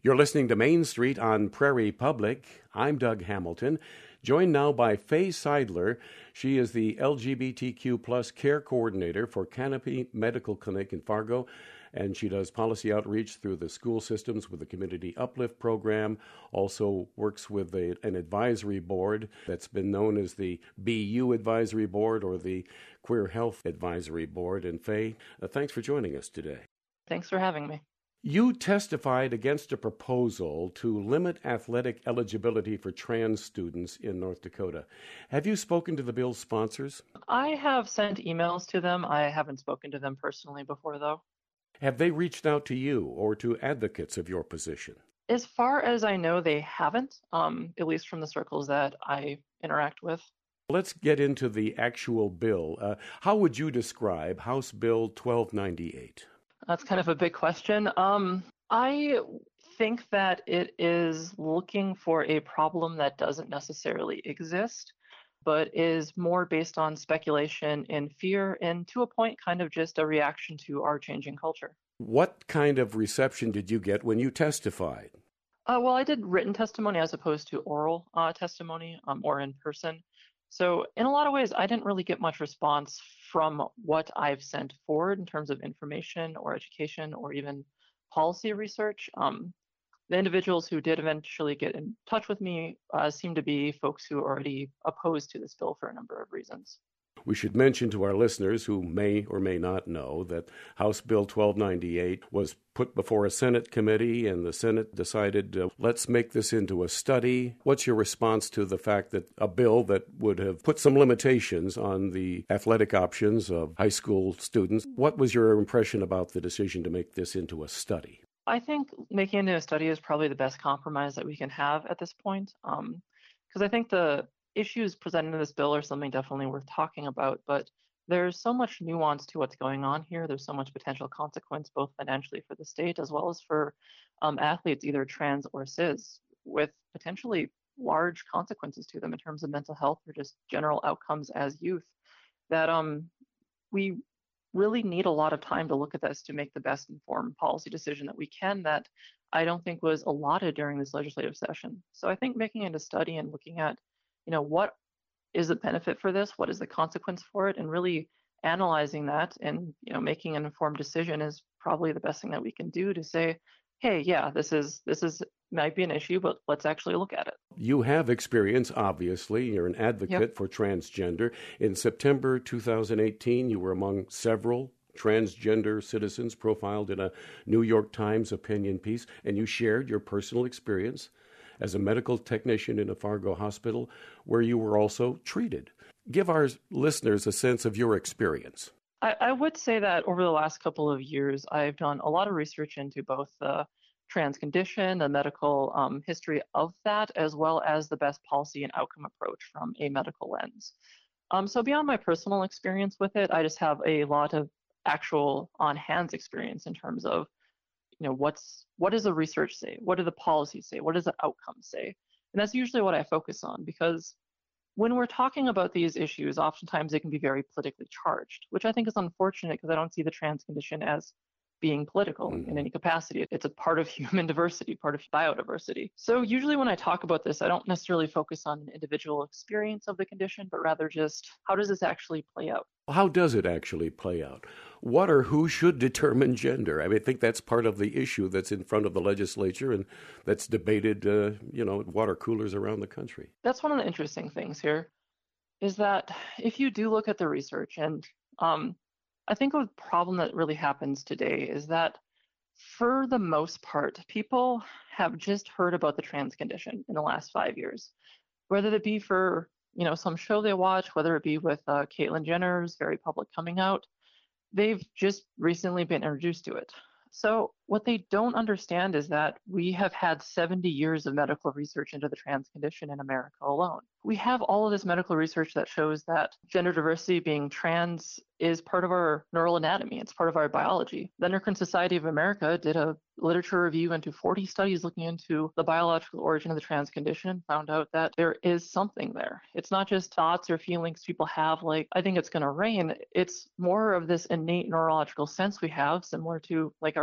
You're listening to Main Street on Prairie Public. I'm Doug Hamilton, joined now by Faye Seidler. She is the LGBTQ plus care coordinator for Canopy Medical Clinic in Fargo, and she does policy outreach through the school systems with the Community Uplift Program, also works with an advisory board that's been known as the BU Advisory Board or the Queer Health Advisory Board. And Faye, thanks for joining us today. Thanks for having me. You testified against a proposal to limit athletic eligibility for trans students in North Dakota. Have you spoken to the bill's sponsors? I have sent emails to them. I haven't spoken to them personally before, though. Have they reached out to you or to advocates of your position? As far as I know, they haven't, at least from the circles that I interact with. Let's get into the actual bill. How would you describe House Bill 1298? That's kind of a big question. I think that it is looking for a problem that doesn't necessarily exist, but is more based on speculation and fear, and to a point, kind of just a reaction to our changing culture. What kind of reception did you get when you testified? Well, I did written testimony as opposed to oral testimony or in person. So in a lot of ways, I didn't really get much response from what I've sent forward in terms of information or education or even policy research. The individuals who did eventually get in touch with me seem to be folks who are already opposed to this bill for a number of reasons. We should mention to our listeners who may or may not know that House Bill 1298 was put before a Senate committee, and the Senate decided, let's make this into a study. What's your response to the fact that a bill that would have put some limitations on the athletic options of high school students, what was your impression about the decision to make this into a study? I think making it into a study is probably the best compromise that we can have at this point, because I think the issues presented in this bill are something definitely worth talking about, but there's so much nuance to what's going on here. There's so much potential consequence, both financially for the state as well as for athletes, either trans or cis, with potentially large consequences to them in terms of mental health or just general outcomes as youth, that we really need a lot of time to look at this to make the best informed policy decision that we can, that I don't think was allotted during this legislative session. So I think making it a study and looking at what is the benefit for this? What is the consequence for it? And really analyzing that and, making an informed decision is probably the best thing that we can do to say, hey, yeah, this is might be an issue, but let's actually look at it. You have experience, obviously. You're an advocate for transgender. In September 2018, you were among several transgender citizens profiled in a New York Times opinion piece, and you shared your personal experience as a medical technician in a Fargo hospital where you were also treated. Give our listeners a sense of your experience. I would say that over the last couple of years, I've done a lot of research into both the trans condition, the medical history of that, as well as the best policy and outcome approach from a medical lens. So beyond my personal experience with it, I just have a lot of actual on-hands experience in terms of what does the research say? What do the policies say? What does the outcome say? And that's usually what I focus on, because when we're talking about these issues, oftentimes they can be very politically charged, which I think is unfortunate because I don't see the trans condition as being political in any capacity. It's a part of human diversity, part of biodiversity. So usually when I talk about this, I don't necessarily focus on an individual experience of the condition, but rather just how does this actually play out? How does it actually play out? What or who should determine gender? I think that's part of the issue that's in front of the legislature and that's debated, at water coolers around the country. That's one of the interesting things here, is that if you do look at the research, and I think a problem that really happens today is that for the most part, people have just heard about the trans condition in the last 5 years, whether it be for some show they watch, whether it be with Caitlyn Jenner's very public coming out. They've just recently been introduced to it. So what they don't understand is that we have had 70 years of medical research into the trans condition in America alone. We have all of this medical research that shows that gender diversity, being trans, is part of our neural anatomy. It's part of our biology. The Endocrine Society of America did a literature review into 40 studies looking into the biological origin of the trans condition and found out that there is something there. It's not just thoughts or feelings people have like, I think it's going to rain. It's more of this innate neurological sense we have, similar to like our sense of balance.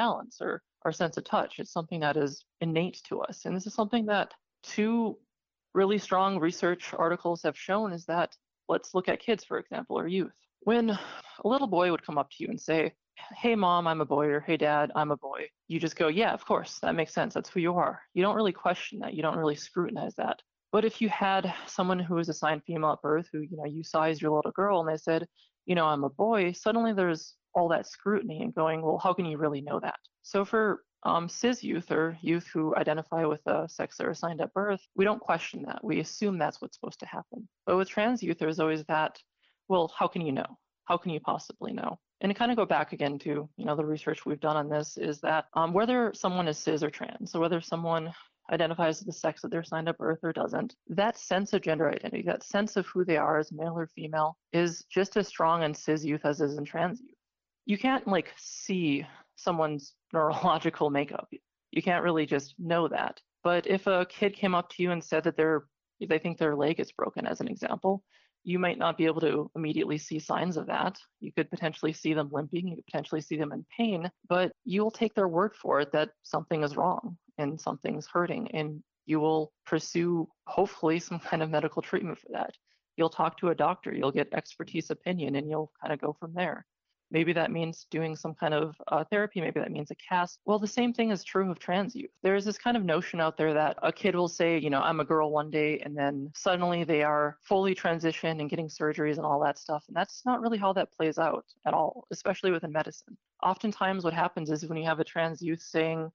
balance or our sense of touch. It's something that is innate to us. And this is something that two really strong research articles have shown is that let's look at kids, for example, or youth. When a little boy would come up to you and say, hey, mom, I'm a boy, or hey, dad, I'm a boy, you just go, yeah, of course, that makes sense. That's who you are. You don't really question that. You don't really scrutinize that. But if you had someone who was assigned female at birth who, you saw as your little girl and they said, I'm a boy, suddenly there's all that scrutiny and going, well, how can you really know that? So for cis youth or youth who identify with the sex they're assigned at birth, we don't question that. We assume that's what's supposed to happen. But with trans youth, there's always that, well, how can you know? How can you possibly know? And to kind of go back again to, the research we've done on this is that whether someone is cis or trans, so whether someone identifies as the sex that they're assigned at birth or doesn't, that sense of gender identity, that sense of who they are as male or female is just as strong in cis youth as is in trans youth. You can't see someone's neurological makeup. You can't really just know that. But if a kid came up to you and said that they think their leg is broken, as an example, you might not be able to immediately see signs of that. You could potentially see them limping, you could potentially see them in pain, but you will take their word for it that something is wrong and something's hurting, and you will pursue, hopefully, some kind of medical treatment for that. You'll talk to a doctor, you'll get expertise opinion, and you'll kind of go from there. Maybe that means doing some kind of therapy. Maybe that means a cast. Well, the same thing is true of trans youth. There is this kind of notion out there that a kid will say, I'm a girl one day, and then suddenly they are fully transitioned and getting surgeries and all that stuff. And that's not really how that plays out at all, especially within medicine. Oftentimes what happens is when you have a trans youth saying,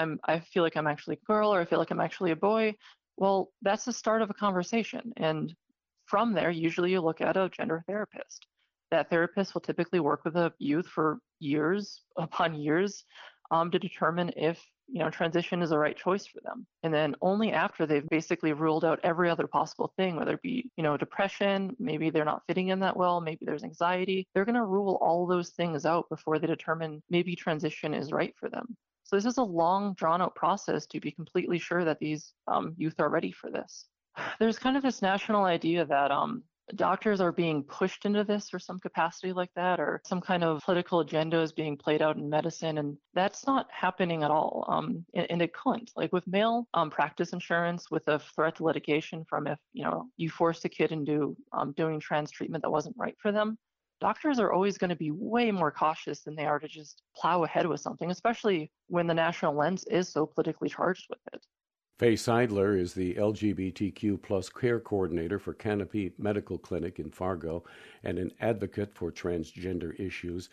I feel like I'm actually a girl, or I feel like I'm actually a boy, well, that's the start of a conversation. And from there, usually you look at a gender therapist. That therapist will typically work with a youth for years upon years to determine if transition is the right choice for them. And then only after they've basically ruled out every other possible thing, whether it be depression, maybe they're not fitting in that well, maybe there's anxiety, they're going to rule all those things out before they determine maybe transition is right for them. So this is a long, drawn-out process to be completely sure that these youth are ready for this. There's kind of this national idea that doctors are being pushed into this or some capacity like that, or some kind of political agenda is being played out in medicine, and that's not happening at all. And it couldn't. Like with male practice insurance, with a threat to litigation from if you forced a kid into doing trans treatment that wasn't right for them, doctors are always going to be way more cautious than they are to just plow ahead with something, especially when the national lens is so politically charged with it. Faye Seidler is the LGBTQ plus care coordinator for Canopy Medical Clinic in Fargo and an advocate for transgender issues.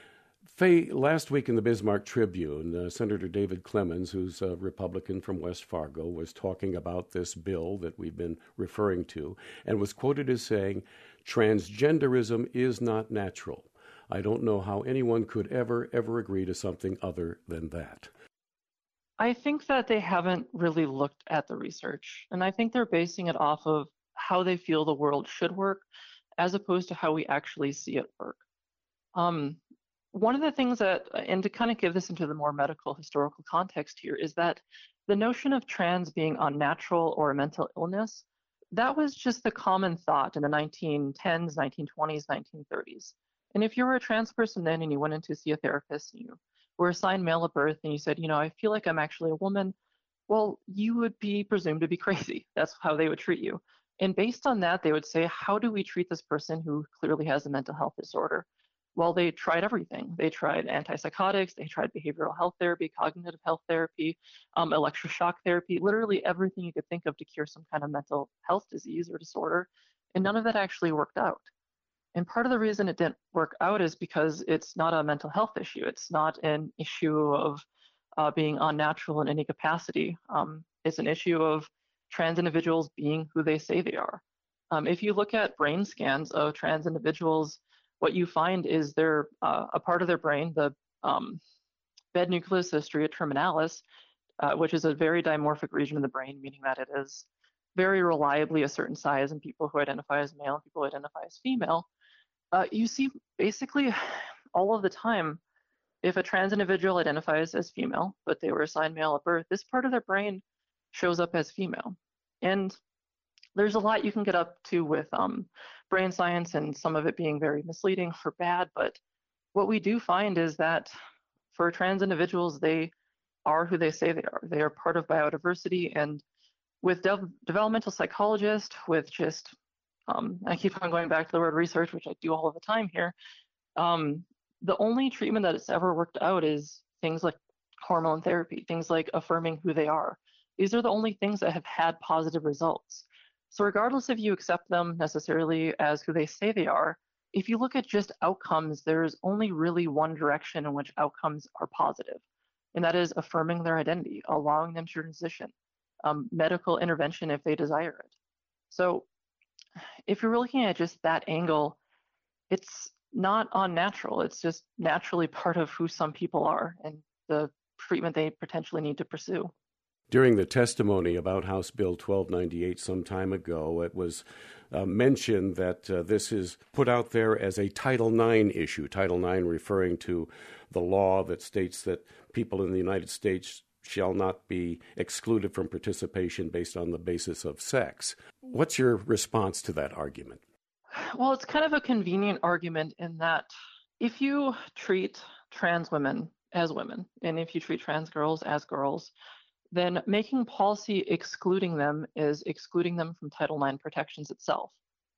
Faye, last week in the Bismarck Tribune, Senator David Clemens, who's a Republican from West Fargo, was talking about this bill that we've been referring to and was quoted as saying, "Transgenderism is not natural. I don't know how anyone could ever agree to something other than that." I think that they haven't really looked at the research, and I think they're basing it off of how they feel the world should work, as opposed to how we actually see it work. One of the things that, and to kind of give this into the more medical historical context here, is that the notion of trans being unnatural or a mental illness, that was just the common thought in the 1910s, 1920s, 1930s. And if you were a trans person then and you went in to see a therapist and you were assigned male at birth and you said, I feel like I'm actually a woman, well, you would be presumed to be crazy. That's how they would treat you. And based on that, they would say, how do we treat this person who clearly has a mental health disorder? Well, they tried everything. They tried antipsychotics, they tried behavioral health therapy, cognitive health therapy, electroshock therapy, literally everything you could think of to cure some kind of mental health disease or disorder. And none of that actually worked out. And part of the reason it didn't work out is because it's not a mental health issue. It's not an issue of being unnatural in any capacity. It's an issue of trans individuals being who they say they are. If you look at brain scans of trans individuals, what you find is they're a part of their brain, the bed nucleus striatum terminalis, which is a very dimorphic region of the brain, meaning that it is very reliably a certain size in people who identify as male and people who identify as female. You see basically all of the time, if a trans individual identifies as female, but they were assigned male at birth, this part of their brain shows up as female. And there's a lot you can get up to with brain science and some of it being very misleading or bad, but what we do find is that For trans individuals, they are who they say they are. They are part of biodiversity, and with developmental psychologists, with just I keep on going back to the word research, which I do all of the time here. Um, the only treatment that it's ever worked out is things like hormone therapy, things like affirming who they are. These are the only things that have had positive results. So regardless if you accept them necessarily as who they say they are, if you look at just outcomes, there's only really one direction in which outcomes are positive, and that is affirming their identity, allowing them to transition, medical intervention if they desire it. So if you're looking at just that angle, it's not unnatural. It's just naturally part of who some people are and the treatment they potentially need to pursue. During the testimony about House Bill 1298 some time ago, it was mentioned that this is put out there as a Title IX issue, Title IX referring to the law that states that people in the United States shall not be excluded from participation based on the basis of sex. What's your response to that argument? Well, it's kind of a convenient argument in that if you treat trans women as women, and if you treat trans girls as girls, then making policy excluding them is excluding them from Title IX protections itself.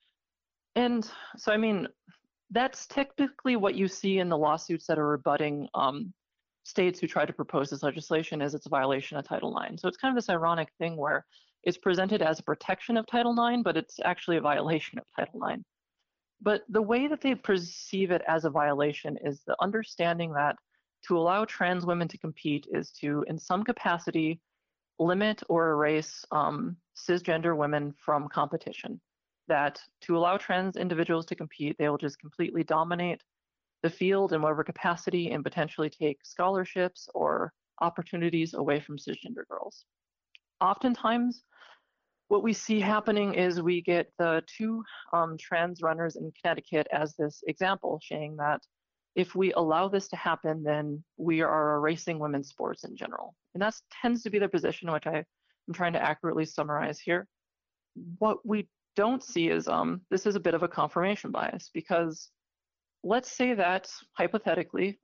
And so, I mean, that's typically what you see in the lawsuits that are rebutting states who try to propose this legislation as it's a violation of Title IX. So it's kind of this ironic thing where it's presented as a protection of Title IX, but it's actually a violation of Title IX. But the way that they perceive it as a violation is the understanding that to allow trans women to compete is to, in some capacity, limit or erase cisgender women from competition. That to allow trans individuals to compete, they will just completely dominate the field in whatever capacity and potentially take scholarships or opportunities away from cisgender girls. Oftentimes, what we see happening is we get the two trans runners in Connecticut as this example, saying that if we allow this to happen, then we are erasing women's sports in general. And that tends to be the position which I'm trying to accurately summarize here. What we don't see is this is a bit of a confirmation bias, because let's say that hypothetically,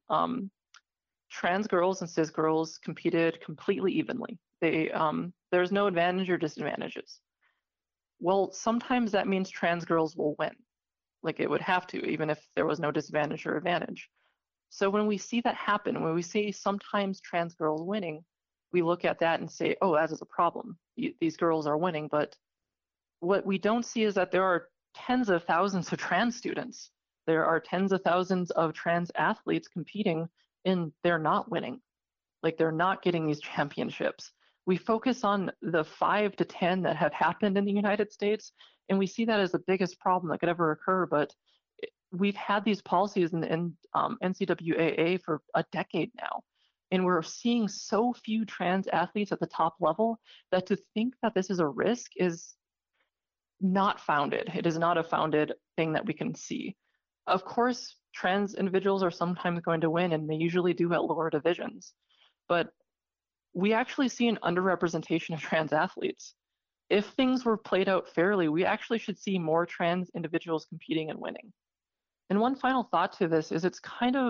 trans girls and cis girls competed completely evenly. There's no advantage or disadvantages. Well, sometimes that means trans girls will win. Like it would have to, even if there was no disadvantage or advantage. So when we see that happen, when we see sometimes trans girls winning, we look at that and say, oh, that is a problem. These girls are winning. But what we don't see is that there are tens of thousands of trans students. There are tens of thousands of trans athletes competing, and they're not winning. Like they're not getting these championships. We focus on the 5 to 10 that have happened in the United States, and we see that as the biggest problem that could ever occur. But we've had these policies in NCAA for a decade now, and we're seeing so few trans athletes at the top level that to think that this is a risk is not founded. It is not a founded thing that we can see. Of course, trans individuals are sometimes going to win, and they usually do at lower divisions. But we actually see an underrepresentation of trans athletes. If things were played out fairly, we actually should see more trans individuals competing and winning. And one final thought to this is it's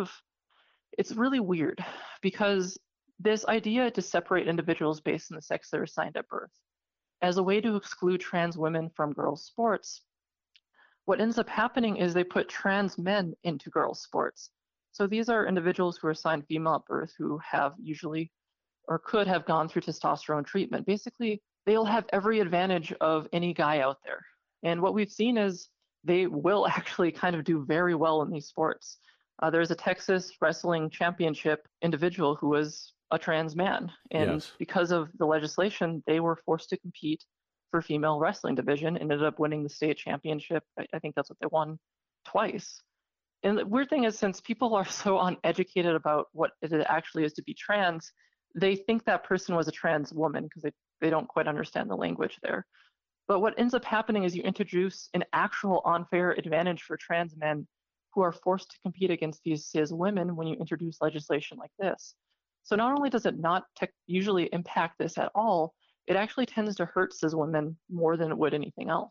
really weird, because this idea to separate individuals based on the sex they're assigned at birth as a way to exclude trans women from girls' sports, what ends up happening is they put trans men into girls' sports. So these are individuals who are assigned female at birth who have usually or could have gone through testosterone treatment. Basically, they'll have every advantage of any guy out there. And what we've seen is they will actually kind of do very well in these sports. There's a Texas wrestling championship individual who was a trans man. And Yes. Because of the legislation, they were forced to compete for female wrestling division, ended up winning the state championship. I think that's what they won twice. And the weird thing is, since people are so uneducated about what it actually is to be trans, they think that person was a trans woman because they don't quite understand the language there. But what ends up happening is you introduce an actual unfair advantage for trans men who are forced to compete against these cis women when you introduce legislation like this. So not only does it not usually impact this at all, it actually tends to hurt cis women more than it would anything else.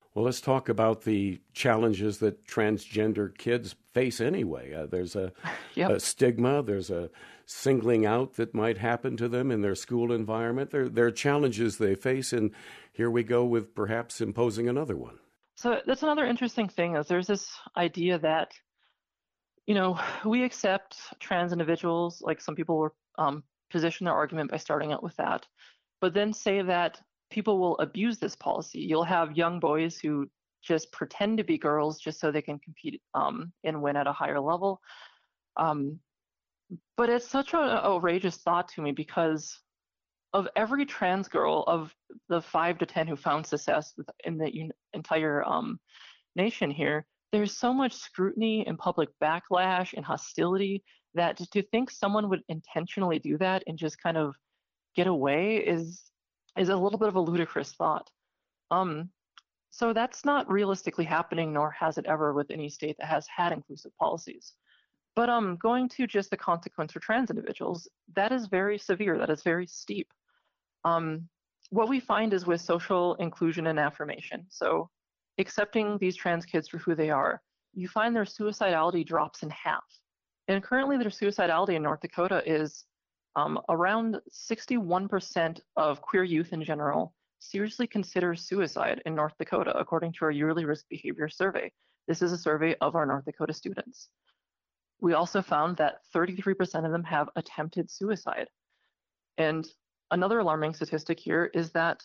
Well, let's talk about the challenges that transgender kids face anyway. There's Yep. a stigma, there's a singling out that might happen to them in their school environment. There are challenges they face, and here we go with perhaps imposing another one. So that's another interesting thing is there's this idea that, you know, we accept trans individuals, like some people will position their argument by starting out with that, but then say that people will abuse this policy. You'll have young boys who just pretend to be girls just so they can compete and win at a higher level. Um, but it's such an outrageous thought to me because of every trans girl of the 5 to 10 who found success in the entire nation here, there's so much scrutiny and public backlash and hostility that to think someone would intentionally do that and just kind of get away is a little bit of a ludicrous thought. Um, so that's not realistically happening, nor has it ever with any state that has had inclusive policies. But going to just the consequence for trans individuals, that is very severe. That is very steep. Um, what we find is with social inclusion and affirmation, so accepting these trans kids for who they are, you find their suicidality drops in half. And currently their suicidality in North Dakota is around 61% of queer youth in general seriously consider suicide in North Dakota, according to our yearly risk behavior survey. This is a survey of our North Dakota students. We also found that 33% of them have attempted suicide. And another alarming statistic here is that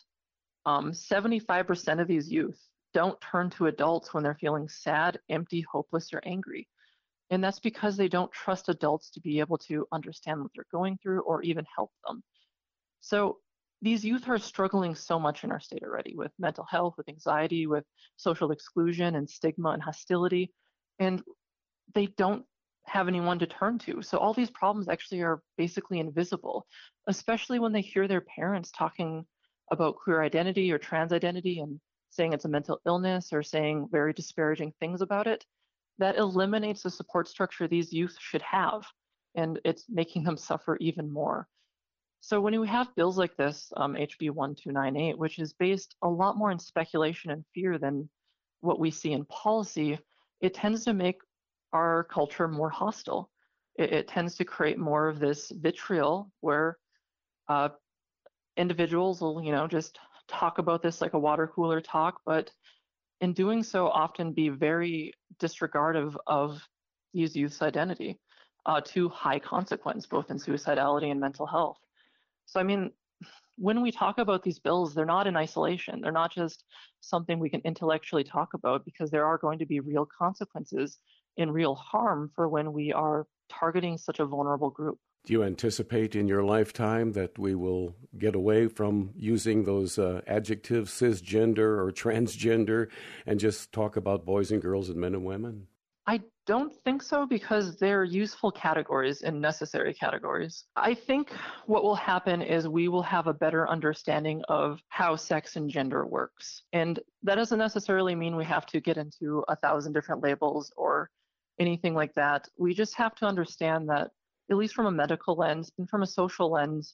75% of these youth don't turn to adults when they're feeling sad, empty, hopeless, or angry. And that's because they don't trust adults to be able to understand what they're going through or even help them. So these youth are struggling so much in our state already with mental health, with anxiety, with social exclusion and stigma and hostility. And they don't have anyone to turn to. So all these problems actually are basically invisible, especially when they hear their parents talking about queer identity or trans identity and saying it's a mental illness or saying very disparaging things about it. That eliminates the support structure these youth should have, and it's making them suffer even more. So when we have bills like this, HB 1298, which is based a lot more in speculation and fear than what we see in policy, it tends to make our culture more hostile. It tends to create more of this vitriol where uh, individuals will, just talk about this like a water cooler talk, but in doing so often be very disregardative of these youth's identity to high consequence, both in suicidality and mental health. So, I mean, when we talk about these bills, they're not in isolation. They're not just something we can intellectually talk about because there are going to be real consequences and real harm for when we are targeting such a vulnerable group. Do you anticipate in your lifetime that we will get away from using those adjectives, cisgender or transgender, and just talk about boys and girls and men and women? I don't think so because they're useful categories and necessary categories. I think what will happen is we will have a better understanding of how sex and gender works. And that doesn't necessarily mean we have to get into 1,000 different labels or anything like that. We just have to understand that, at least from a medical lens and from a social lens,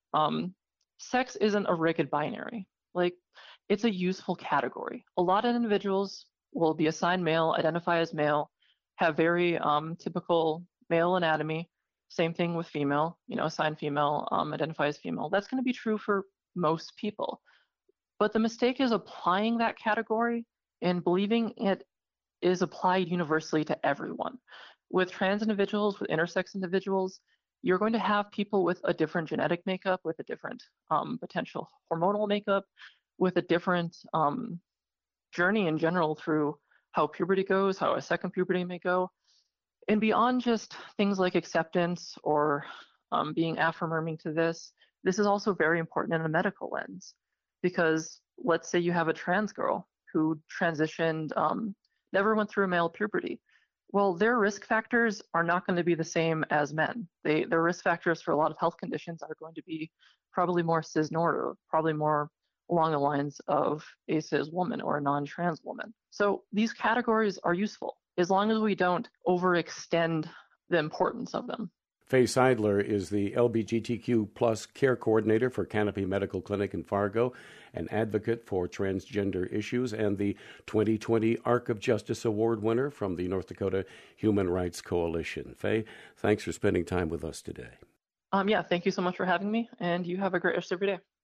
sex isn't a rigid binary. Like, it's a useful category. A lot of individuals will be assigned male, identify as male, have very typical male anatomy. Same thing with female, assigned female, identify as female. That's going to be true for most people. But the mistake is applying that category and believing it is applied universally to everyone. With trans individuals, with intersex individuals, you're going to have people with a different genetic makeup, with a different potential hormonal makeup, with a different journey in general through how puberty goes, how a second puberty may go. And beyond just things like acceptance or being affirming to this is also very important in a medical lens. Because let's say you have a trans girl who transitioned, never went through a male puberty. Well, their risk factors are not going to be the same as men. Their risk factors for a lot of health conditions are going to be probably more cisnormative, probably more along the lines of a cis woman or a non-trans woman. So these categories are useful as long as we don't overextend the importance of them. Faye Seidler is the LGBTQ plus care coordinator for Canopy Medical Clinic in Fargo, an advocate for transgender issues, and the 2020 Arc of Justice Award winner from the North Dakota Human Rights Coalition. Faye, thanks for spending time with us today. Yeah, thank you so much for having me, and you have a great rest of your day.